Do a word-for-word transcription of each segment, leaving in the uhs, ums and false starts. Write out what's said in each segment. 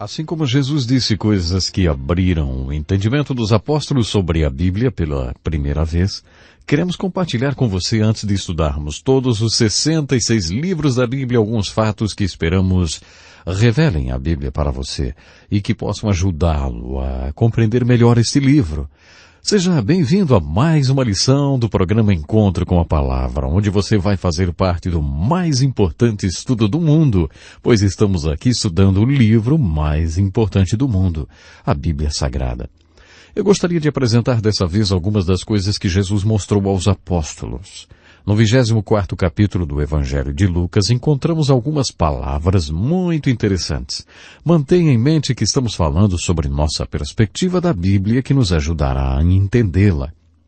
Assim como Jesus disse coisas que abriram o entendimento dos apóstolos sobre a Bíblia pela primeira vez, queremos compartilhar com você, antes de estudarmos todos os sessenta e seis livros da Bíblia, alguns fatos que esperamos revelem a Bíblia para você e que possam ajudá-lo a compreender melhor este livro. Seja bem-vindo a mais uma lição do programa Encontro com a Palavra, onde você vai fazer parte do mais importante estudo do mundo, pois estamos aqui estudando o livro mais importante do mundo, a Bíblia Sagrada. Eu gostaria de apresentar dessa vez algumas das coisas que Jesus mostrou aos apóstolos. No vigésimo quarto capítulo do Evangelho de Lucas, encontramos algumas palavras muito interessantes. Mantenha em mente que estamos falando sobre nossa perspectiva da Bíblia, que nos ajudará a entendê-la.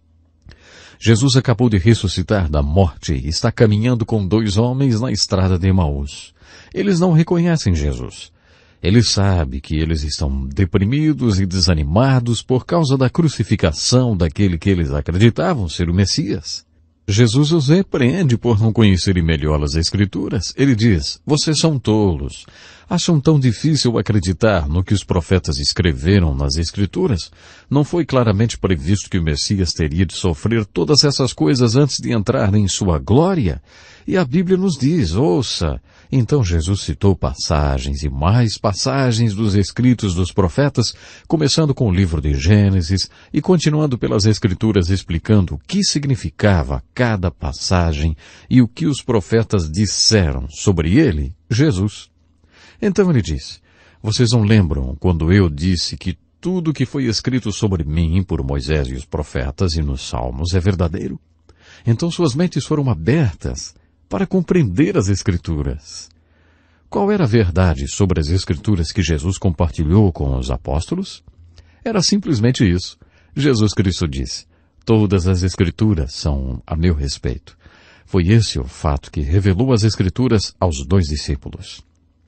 Jesus acabou de ressuscitar da morte e está caminhando com dois homens na estrada de Emaús. Eles não reconhecem Jesus. Ele sabe que eles estão deprimidos e desanimados por causa da crucificação daquele que eles acreditavam ser o Messias. Jesus os repreende por não conhecerem melhor as Escrituras. Ele diz: vocês são tolos. Acham tão difícil acreditar no que os profetas escreveram nas Escrituras? Não foi claramente previsto que o Messias teria de sofrer todas essas coisas antes de entrar em sua glória? E a Bíblia nos diz, ouça. Então Jesus citou passagens e mais passagens dos escritos dos profetas, começando com o livro de Gênesis e continuando pelas Escrituras explicando o que significava cada passagem e o que os profetas disseram sobre ele, Jesus. Então ele diz: vocês não lembram quando eu disse que tudo que foi escrito sobre mim por Moisés e os profetas e nos Salmos é verdadeiro? Então suas mentes foram abertas para compreender as Escrituras. Qual era a verdade sobre as Escrituras que Jesus compartilhou com os apóstolos? Era simplesmente isso. Jesus Cristo disse: todas as Escrituras são a meu respeito. Foi esse o fato que revelou as Escrituras aos dois discípulos.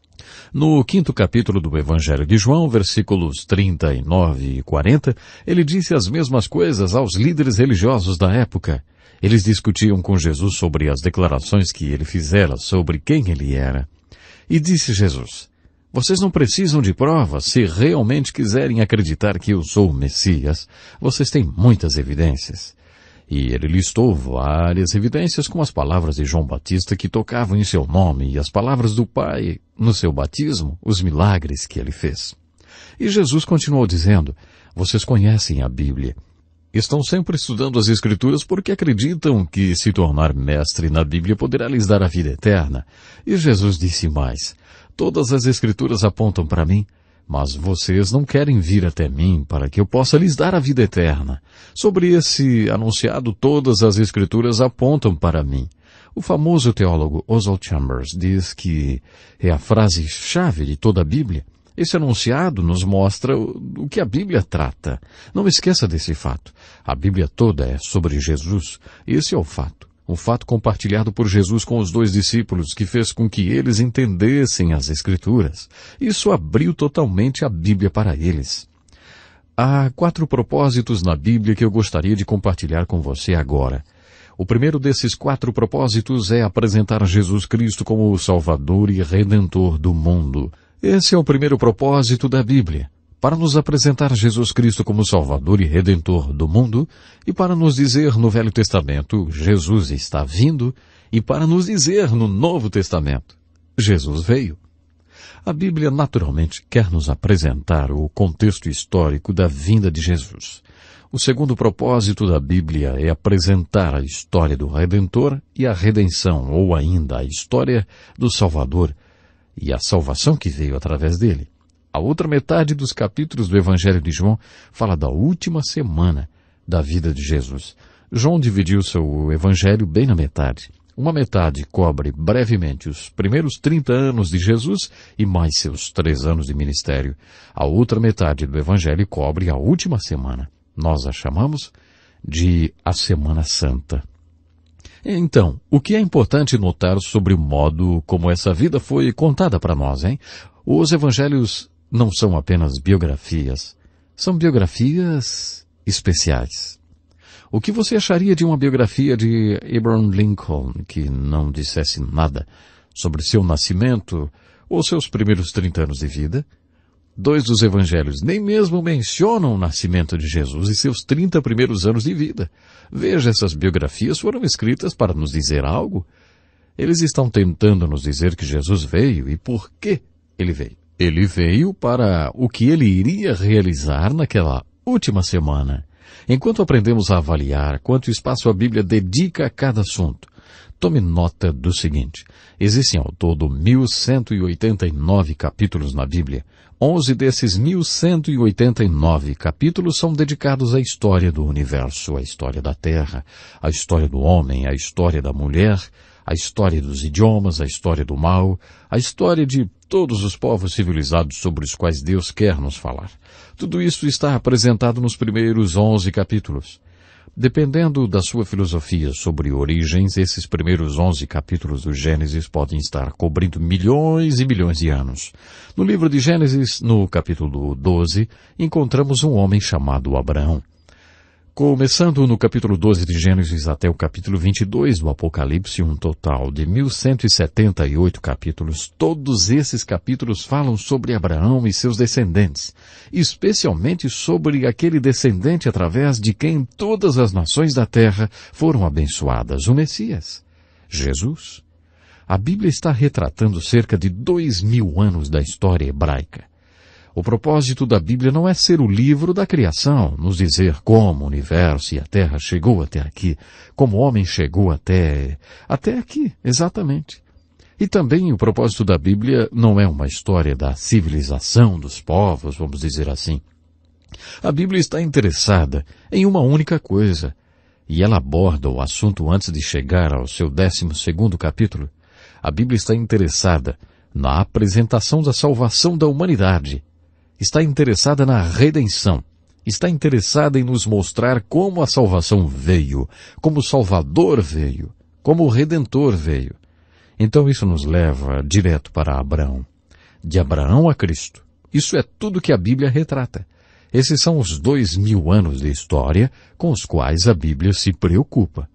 No quinto capítulo do Evangelho de João, versículos trinta e nove e quarenta, ele disse as mesmas coisas aos líderes religiosos da época. Eles discutiam com Jesus sobre as declarações que ele fizera sobre quem ele era. E disse Jesus: vocês não precisam de provas se realmente quiserem acreditar que eu sou o Messias. Vocês têm muitas evidências. E ele listou várias evidências com as palavras de João Batista que tocavam em seu nome e as palavras do Pai no seu batismo, os milagres que ele fez. E Jesus continuou dizendo: vocês conhecem a Bíblia. Estão sempre estudando as Escrituras porque acreditam que se tornar mestre na Bíblia poderá lhes dar a vida eterna. E Jesus disse mais: todas as Escrituras apontam para mim, mas vocês não querem vir até mim para que eu possa lhes dar a vida eterna. Sobre esse anunciado, todas as Escrituras apontam para mim. O famoso teólogo Oswald Chambers diz que é a frase-chave de toda a Bíblia. Esse anunciado nos mostra o que a Bíblia trata. Não esqueça desse fato. A Bíblia toda é sobre Jesus. Esse é o fato. O fato compartilhado por Jesus com os dois discípulos que fez com que eles entendessem as Escrituras. Isso abriu totalmente a Bíblia para eles. Há quatro propósitos na Bíblia que eu gostaria de compartilhar com você agora. O primeiro desses quatro propósitos é apresentar Jesus Cristo como o Salvador e Redentor do mundo. Esse é o primeiro propósito da Bíblia, para nos apresentar Jesus Cristo como Salvador e Redentor do mundo, e para nos dizer no Velho Testamento, Jesus está vindo, e para nos dizer no Novo Testamento, Jesus veio. A Bíblia naturalmente quer nos apresentar o contexto histórico da vinda de Jesus. O segundo propósito da Bíblia é apresentar a história do Redentor e a redenção, ou ainda a história do Salvador, e a salvação que veio através dele. A outra metade dos capítulos do Evangelho de João fala da última semana da vida de Jesus. João dividiu seu Evangelho bem na metade. Uma metade cobre brevemente os primeiros trinta anos de Jesus e mais seus três anos de ministério. A outra metade do Evangelho cobre a última semana. Nós a chamamos de a Semana Santa. Então, o que é importante notar sobre o modo como essa vida foi contada para nós, hein? Os evangelhos não são apenas biografias, são biografias especiais. O que você acharia de uma biografia de Abraham Lincoln que não dissesse nada sobre seu nascimento ou seus primeiros trinta anos de vida? Dois dos evangelhos nem mesmo mencionam o nascimento de Jesus e seus trinta primeiros anos de vida. Veja, essas biografias foram escritas para nos dizer algo. Eles estão tentando nos dizer que Jesus veio e por que ele veio. Ele veio para o que ele iria realizar naquela última semana. Enquanto aprendemos a avaliar quanto espaço a Bíblia dedica a cada assunto, tome nota do seguinte. Existem ao todo mil cento e oitenta e nove capítulos na Bíblia. Onze desses mil cento e oitenta e nove capítulos são dedicados à história do universo, à história da Terra, à história do homem, à história da mulher, à história dos idiomas, à história do mal, à história de todos os povos civilizados sobre os quais Deus quer nos falar. Tudo isso está apresentado nos primeiros onze capítulos. Dependendo da sua filosofia sobre origens, esses primeiros onze capítulos do Gênesis podem estar cobrindo milhões e milhões de anos. No livro de Gênesis, no capítulo doze, encontramos um homem chamado Abraão. Começando no capítulo doze de Gênesis até o capítulo vinte e dois do Apocalipse, um total de mil cento e setenta e oito capítulos, todos esses capítulos falam sobre Abraão e seus descendentes, especialmente sobre aquele descendente através de quem todas as nações da terra foram abençoadas, o Messias, Jesus. A Bíblia está retratando cerca de dois mil anos da história hebraica. O propósito da Bíblia não é ser o livro da criação, nos dizer como o universo e a Terra chegou até aqui, como o homem chegou até, até aqui, exatamente. E também o propósito da Bíblia não é uma história da civilização dos povos, vamos dizer assim. A Bíblia está interessada em uma única coisa, e ela aborda o assunto antes de chegar ao seu décimo segundo capítulo. A Bíblia está interessada na apresentação da salvação da humanidade. Está interessada na redenção. Está interessada em nos mostrar como a salvação veio, como o Salvador veio, como o Redentor veio. Então isso nos leva direto para Abraão. De Abraão a Cristo. Isso é tudo que a Bíblia retrata. Esses são os dois mil anos de história com os quais a Bíblia se preocupa.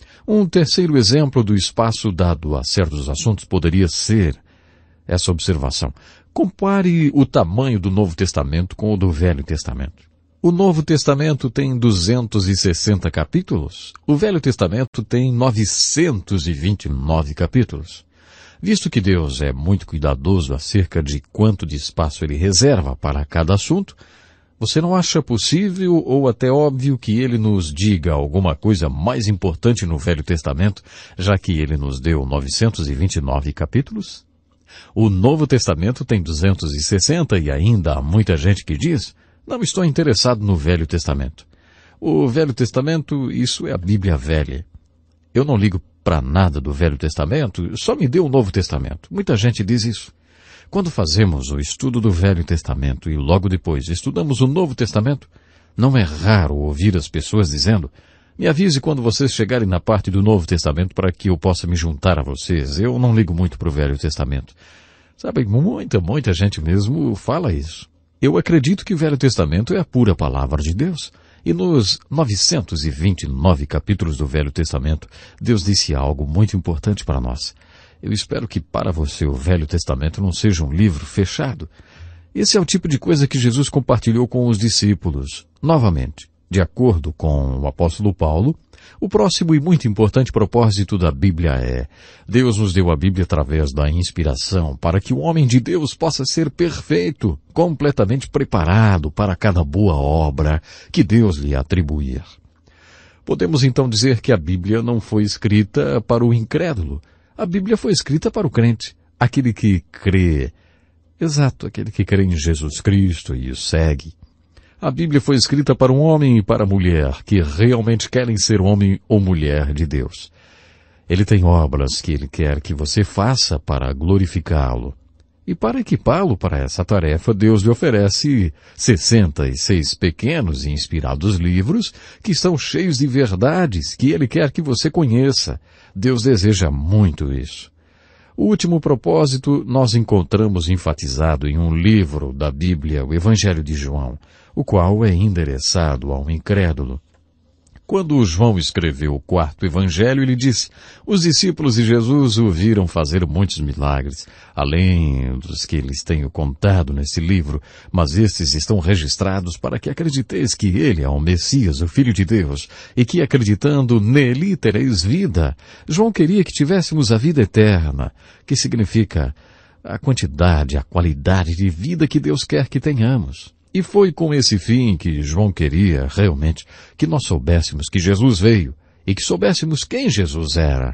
Um terceiro exemplo do espaço dado a certos assuntos poderia ser essa observação. Compare o tamanho do Novo Testamento com o do Velho Testamento. O Novo Testamento tem duzentos e sessenta capítulos. O Velho Testamento tem novecentos e vinte e nove capítulos. Visto que Deus é muito cuidadoso acerca de quanto de espaço Ele reserva para cada assunto, você não acha possível ou até óbvio que Ele nos diga alguma coisa mais importante no Velho Testamento, já que Ele nos deu novecentos e vinte e nove capítulos? O Novo Testamento tem duzentos e sessenta e ainda há muita gente que diz, não estou interessado no Velho Testamento. O Velho Testamento, isso é a Bíblia velha. Eu não ligo para nada do Velho Testamento, só me dê o Novo Testamento. Muita gente diz isso. Quando fazemos o estudo do Velho Testamento e logo depois estudamos o Novo Testamento, não é raro ouvir as pessoas dizendo, me avise quando vocês chegarem na parte do Novo Testamento para que eu possa me juntar a vocês. Eu não ligo muito para o Velho Testamento. Sabe, muita, muita gente mesmo fala isso. Eu acredito que o Velho Testamento é a pura palavra de Deus. E nos novecentos e vinte e nove capítulos do Velho Testamento, Deus disse algo muito importante para nós. Eu espero que para você o Velho Testamento não seja um livro fechado. Esse é o tipo de coisa que Jesus compartilhou com os discípulos. Novamente, de acordo com o apóstolo Paulo, o próximo e muito importante propósito da Bíblia é: Deus nos deu a Bíblia através da inspiração para que o homem de Deus possa ser perfeito, completamente preparado para cada boa obra que Deus lhe atribuir. Podemos então dizer que a Bíblia não foi escrita para o incrédulo. A Bíblia foi escrita para o crente, aquele que crê. Exato, aquele que crê em Jesus Cristo e o segue. A Bíblia foi escrita para um homem e para a mulher que realmente querem ser homem ou mulher de Deus. Ele tem obras que Ele quer que você faça para glorificá-lo. E para equipá-lo para essa tarefa, Deus lhe oferece sessenta e seis pequenos e inspirados livros que estão cheios de verdades que Ele quer que você conheça. Deus deseja muito isso. O último propósito nós encontramos enfatizado em um livro da Bíblia, o Evangelho de João, o qual é endereçado ao incrédulo. Quando João escreveu o quarto evangelho, ele disse: os discípulos de Jesus o viram fazer muitos milagres, além dos que lhes tenho contado nesse livro, mas estes estão registrados para que acrediteis que ele é o Messias, o Filho de Deus, e que acreditando nele tereis vida. João queria que tivéssemos a vida eterna, que significa a quantidade, a qualidade de vida que Deus quer que tenhamos. E foi com esse fim que João queria, realmente, que nós soubéssemos que Jesus veio e que soubéssemos quem Jesus era.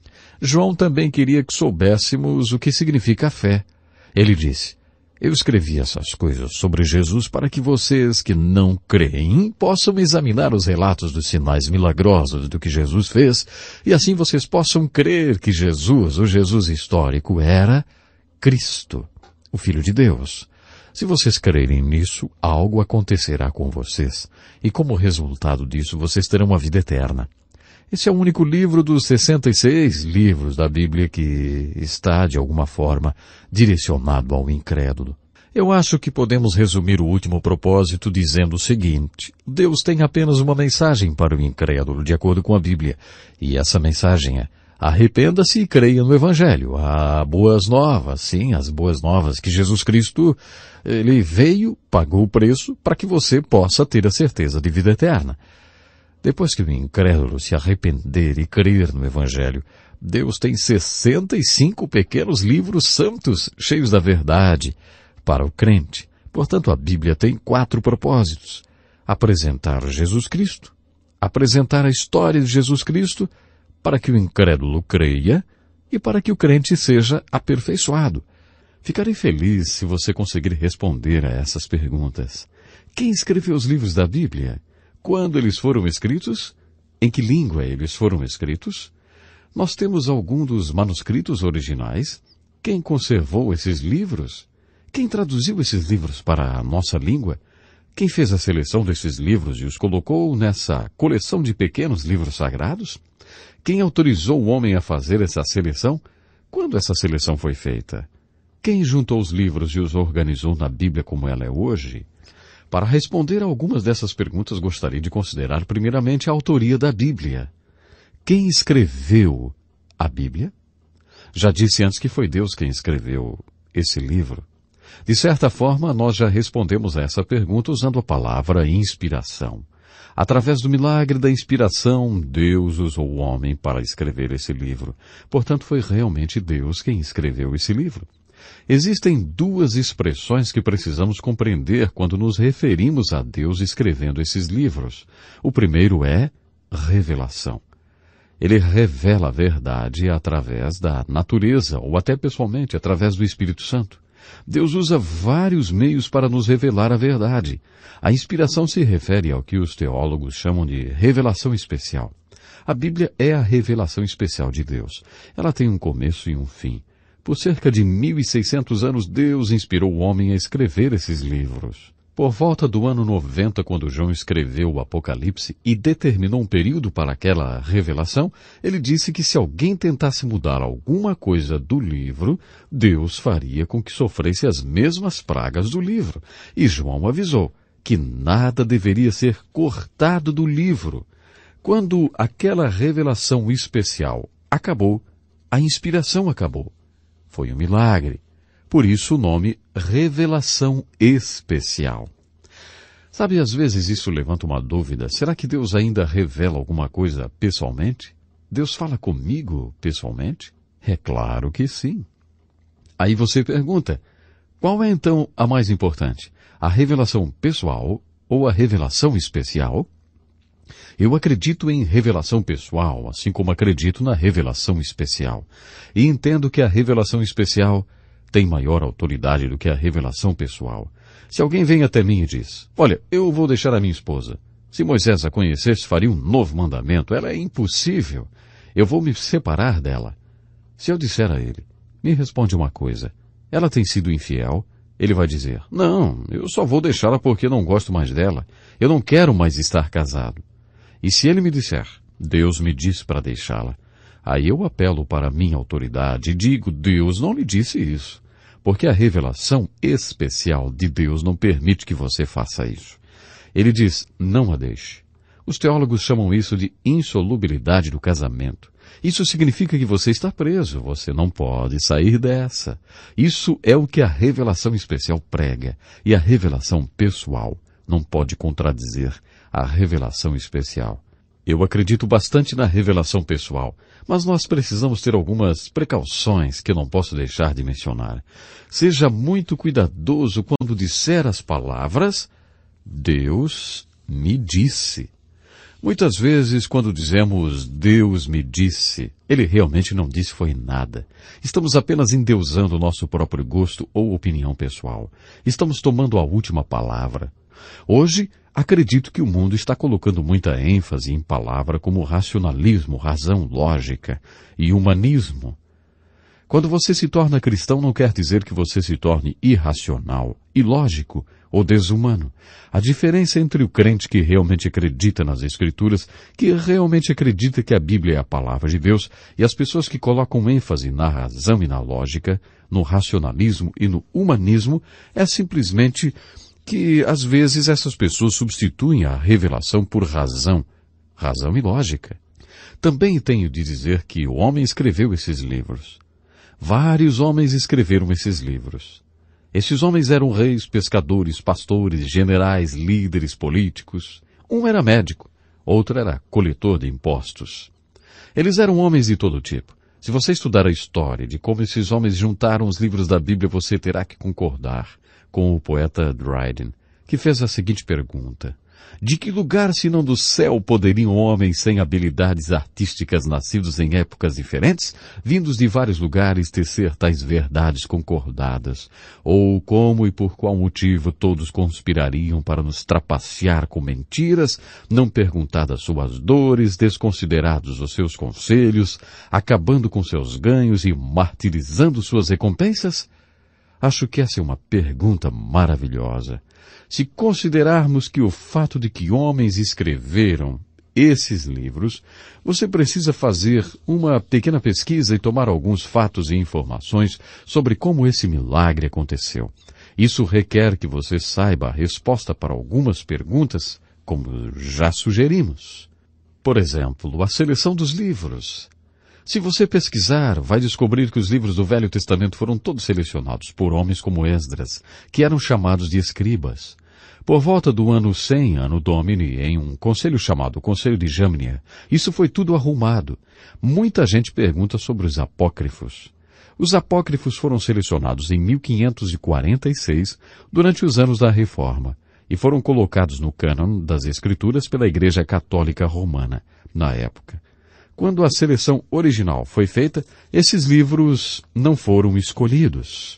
João também queria que soubéssemos o que significa a fé. Ele disse: eu escrevi essas coisas sobre Jesus para que vocês que não creem possam examinar os relatos dos sinais milagrosos do que Jesus fez e assim vocês possam crer que Jesus, o Jesus histórico, era Cristo, o Filho de Deus. Se vocês crerem nisso, algo acontecerá com vocês, e como resultado disso, vocês terão a vida eterna. Esse é o único livro dos sessenta e seis livros da Bíblia que está, de alguma forma, direcionado ao incrédulo. Eu acho que podemos resumir o último propósito dizendo o seguinte: Deus tem apenas uma mensagem para o incrédulo, de acordo com a Bíblia, e essa mensagem é: arrependa-se e creia no Evangelho. Há boas novas, sim, as boas novas, que Jesus Cristo, ele veio, pagou o preço para que você possa ter a certeza de vida eterna. Depois que o incrédulo se arrepender e crer no Evangelho, Deus tem sessenta e cinco pequenos livros santos, cheios da verdade, para o crente. Portanto, a Bíblia tem quatro propósitos: apresentar Jesus Cristo, apresentar a história de Jesus Cristo, para que o incrédulo creia e para que o crente seja aperfeiçoado. Ficarei feliz se você conseguir responder a essas perguntas. Quem escreveu os livros da Bíblia? Quando eles foram escritos? Em que língua eles foram escritos? Nós temos algum dos manuscritos originais? Quem conservou esses livros? Quem traduziu esses livros para a nossa língua? Quem fez a seleção desses livros e os colocou nessa coleção de pequenos livros sagrados? Quem autorizou o homem a fazer essa seleção? Quando essa seleção foi feita? Quem juntou os livros e os organizou na Bíblia como ela é hoje? Para responder a algumas dessas perguntas, gostaria de considerar primeiramente a autoria da Bíblia. Quem escreveu a Bíblia? Já disse antes que foi Deus quem escreveu esse livro. De certa forma, nós já respondemos a essa pergunta usando a palavra inspiração. Através do milagre da inspiração, Deus usou o homem para escrever esse livro. Portanto, foi realmente Deus quem escreveu esse livro. Existem duas expressões que precisamos compreender quando nos referimos a Deus escrevendo esses livros. O primeiro é revelação. Ele revela a verdade através da natureza, ou até pessoalmente, através do Espírito Santo. Deus usa vários meios para nos revelar a verdade. A inspiração se refere ao que os teólogos chamam de revelação especial. A Bíblia é a revelação especial de Deus. Ela tem um começo e um fim. Por cerca de mil e seiscentos anos, Deus inspirou o homem a escrever esses livros. Por volta do ano noventa, quando João escreveu o Apocalipse e determinou um período para aquela revelação, ele disse que se alguém tentasse mudar alguma coisa do livro, Deus faria com que sofresse as mesmas pragas do livro. E João avisou que nada deveria ser cortado do livro. Quando aquela revelação especial acabou, a inspiração acabou. Foi um milagre. Por isso o nome Revelação Especial. Sabe, às vezes isso levanta uma dúvida. Será que Deus ainda revela alguma coisa pessoalmente? Deus fala comigo pessoalmente? É claro que sim. Aí você pergunta, qual é então a mais importante? A revelação pessoal ou a revelação especial? Eu acredito em revelação pessoal, assim como acredito na revelação especial. E entendo que a revelação especial tem maior autoridade do que a revelação pessoal. Se alguém vem até mim e diz, olha, eu vou deixar a minha esposa. Se Moisés a conhecesse, faria um novo mandamento. Ela é impossível. Eu vou me separar dela. Se eu disser a ele, me responde uma coisa. Ela tem sido infiel? Ele vai dizer, não, eu só vou deixá-la porque não gosto mais dela. Eu não quero mais estar casado. E se ele me disser, Deus me disse para deixá-la, aí eu apelo para a minha autoridade e digo, Deus não lhe disse isso. Porque a revelação especial de Deus não permite que você faça isso. Ele diz, não a deixe. Os teólogos chamam isso de insolubilidade do casamento. Isso significa que você está preso, você não pode sair dessa. Isso é o que a revelação especial prega, e a revelação pessoal não pode contradizer a revelação especial. Eu acredito bastante na revelação pessoal, mas nós precisamos ter algumas precauções que eu não posso deixar de mencionar. Seja muito cuidadoso quando disser as palavras, Deus me disse. Muitas vezes, quando dizemos Deus me disse, Ele realmente não disse foi nada. Estamos apenas endeusando o nosso próprio gosto ou opinião pessoal. Estamos tomando a última palavra. Hoje, acredito que o mundo está colocando muita ênfase em palavras como racionalismo, razão, lógica e humanismo. Quando você se torna cristão, não quer dizer que você se torne irracional, ilógico ou desumano. A diferença entre o crente que realmente acredita nas Escrituras, que realmente acredita que a Bíblia é a palavra de Deus, e as pessoas que colocam ênfase na razão e na lógica, no racionalismo e no humanismo, é simplesmente que, às vezes, essas pessoas substituem a revelação por razão, razão e lógica. Também tenho de dizer que o homem escreveu esses livros. Vários homens escreveram esses livros. Esses homens eram reis, pescadores, pastores, generais, líderes políticos. Um era médico, outro era coletor de impostos. Eles eram homens de todo tipo. Se você estudar a história de como esses homens juntaram os livros da Bíblia, você terá que concordar com o poeta Dryden, que fez a seguinte pergunta: de que lugar, senão do céu, poderiam homens sem habilidades artísticas nascidos em épocas diferentes, vindos de vários lugares, tecer tais verdades concordadas? Ou como e por qual motivo todos conspirariam para nos trapacear com mentiras, não perguntadas suas dores, desconsiderados os seus conselhos, acabando com seus ganhos e martirizando suas recompensas? Acho que essa é uma pergunta maravilhosa. Se considerarmos que o fato de que homens escreveram esses livros, você precisa fazer uma pequena pesquisa e tomar alguns fatos e informações sobre como esse milagre aconteceu. Isso requer que você saiba a resposta para algumas perguntas, como já sugerimos. Por exemplo, a seleção dos livros. Se você pesquisar, vai descobrir que os livros do Velho Testamento foram todos selecionados por homens como Esdras, que eram chamados de escribas. Por volta do ano cem, ano Domini, em um conselho chamado Conselho de Jamnia, isso foi tudo arrumado. Muita gente pergunta sobre os apócrifos. Os apócrifos foram selecionados em mil quinhentos e quarenta e seis, durante os anos da Reforma, e foram colocados no cânon das Escrituras pela Igreja Católica Romana, na época. Quando a seleção original foi feita, esses livros não foram escolhidos.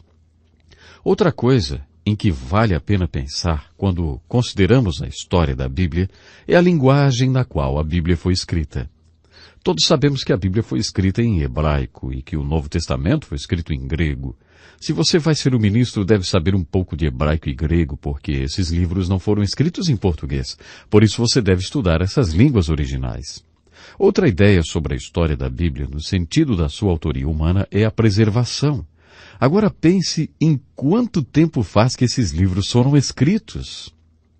Outra coisa em que vale a pena pensar quando consideramos a história da Bíblia é a linguagem na qual a Bíblia foi escrita. Todos sabemos que a Bíblia foi escrita em hebraico e que o Novo Testamento foi escrito em grego. Se você vai ser um ministro, deve saber um pouco de hebraico e grego, porque esses livros não foram escritos em português. Por isso você deve estudar essas línguas originais. Outra ideia sobre a história da Bíblia, no sentido da sua autoria humana, é a preservação. Agora pense em quanto tempo faz que esses livros foram escritos.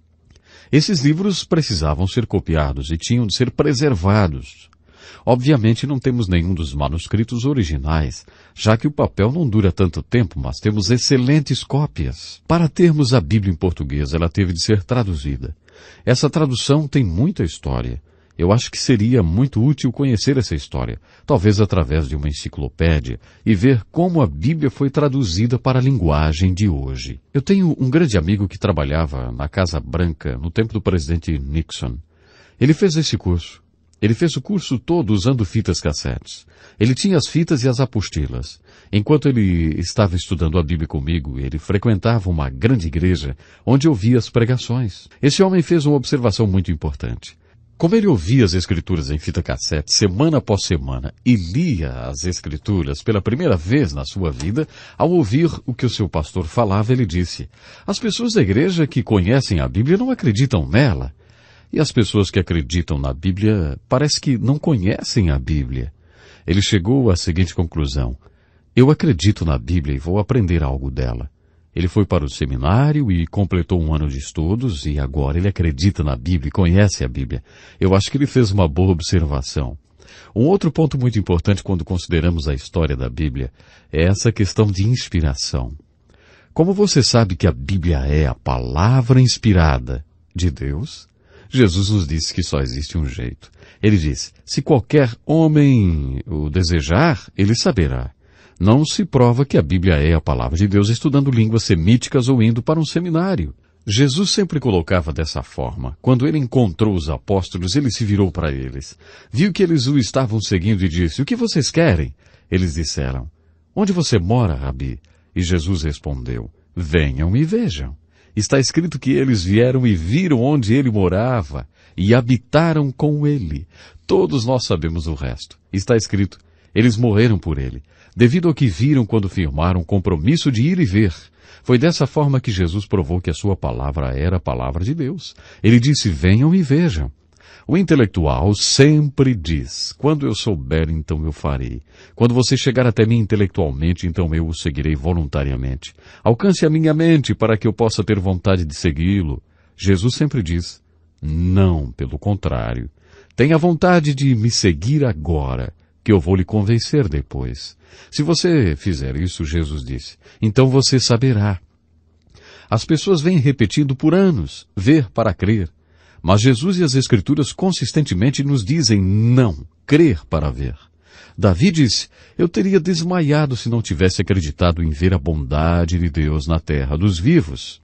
Esses livros precisavam ser copiados e tinham de ser preservados. Obviamente não temos nenhum dos manuscritos originais, já que o papel não dura tanto tempo, mas temos excelentes cópias. Para termos a Bíblia em português, ela teve de ser traduzida. Essa tradução tem muita história. Eu acho que seria muito útil conhecer essa história, talvez através de uma enciclopédia, e ver como a Bíblia foi traduzida para a linguagem de hoje. Eu tenho um grande amigo que trabalhava na Casa Branca no tempo do presidente Nixon. Ele fez esse curso. Ele fez o curso todo usando fitas cassetes. Ele tinha as fitas e as apostilas. Enquanto ele estava estudando a Bíblia comigo, ele frequentava uma grande igreja onde ouvia as pregações. Esse homem fez uma observação muito importante. Como ele ouvia as Escrituras em fita cassete semana após semana e lia as Escrituras pela primeira vez na sua vida, ao ouvir o que o seu pastor falava, ele disse: as pessoas da igreja que conhecem a Bíblia não acreditam nela. E as pessoas que acreditam na Bíblia parece que não conhecem a Bíblia. Ele chegou à seguinte conclusão: eu acredito na Bíblia e vou aprender algo dela. Ele foi para o seminário e completou um ano de estudos e agora ele acredita na Bíblia e conhece a Bíblia. Eu acho que ele fez uma boa observação. Um outro ponto muito importante quando consideramos a história da Bíblia é essa questão de inspiração. Como você sabe que a Bíblia é a palavra inspirada de Deus, Jesus nos disse que só existe um jeito. Ele diz, se qualquer homem o desejar, ele saberá. Não se prova que a Bíblia é a palavra de Deus estudando línguas semíticas ou indo para um seminário. Jesus sempre colocava dessa forma. Quando ele encontrou os apóstolos, ele se virou para eles. Viu que eles o estavam seguindo e disse, o que vocês querem? Eles disseram, onde você mora, Rabi? E Jesus respondeu, venham e vejam. Está escrito que eles vieram e viram onde ele morava e habitaram com ele. Todos nós sabemos o resto. Está escrito, eles morreram por ele, devido ao que viram quando firmaram o compromisso de ir e ver. Foi dessa forma que Jesus provou que a sua palavra era a palavra de Deus. Ele disse, venham e vejam. O intelectual sempre diz, quando eu souber, então eu farei. Quando você chegar até mim intelectualmente, então eu o seguirei voluntariamente. Alcance a minha mente para que eu possa ter vontade de segui-lo. Jesus sempre diz, não, pelo contrário. Tenha vontade de me seguir agora, que eu vou lhe convencer depois. Se você fizer isso, Jesus disse, então você saberá. As pessoas vêm repetindo por anos, ver para crer. Mas Jesus e as Escrituras consistentemente nos dizem não, crer para ver. Davi disse, eu teria desmaiado se não tivesse acreditado em ver a bondade de Deus na terra dos vivos.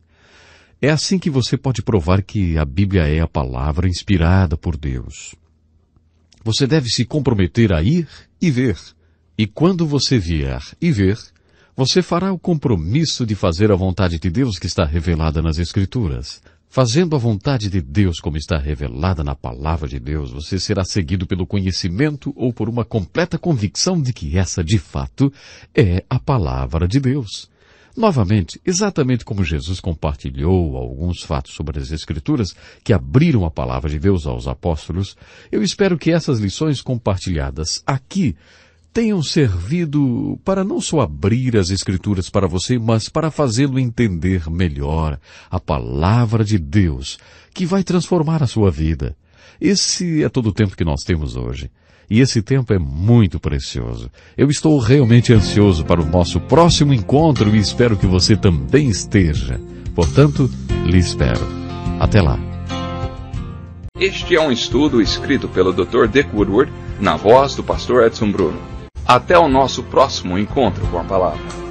É assim que você pode provar que a Bíblia é a palavra inspirada por Deus. Você deve se comprometer a ir e ver. E quando você vier e ver, você fará o compromisso de fazer a vontade de Deus que está revelada nas Escrituras. Fazendo a vontade de Deus como está revelada na palavra de Deus, você será seguido pelo conhecimento ou por uma completa convicção de que essa, de fato, é a palavra de Deus. Novamente, exatamente como Jesus compartilhou alguns fatos sobre as Escrituras que abriram a palavra de Deus aos apóstolos, eu espero que essas lições compartilhadas aqui tenham servido para não só abrir as Escrituras para você, mas para fazê-lo entender melhor a palavra de Deus, que vai transformar a sua vida. Esse é todo o tempo que nós temos hoje. E esse tempo é muito precioso. Eu estou realmente ansioso para o nosso próximo encontro e espero que você também esteja. Portanto, lhe espero. Até lá. Este é um estudo escrito pelo doutor Dick Woodward, na voz do pastor Edson Bruno. Até o nosso próximo encontro com a palavra.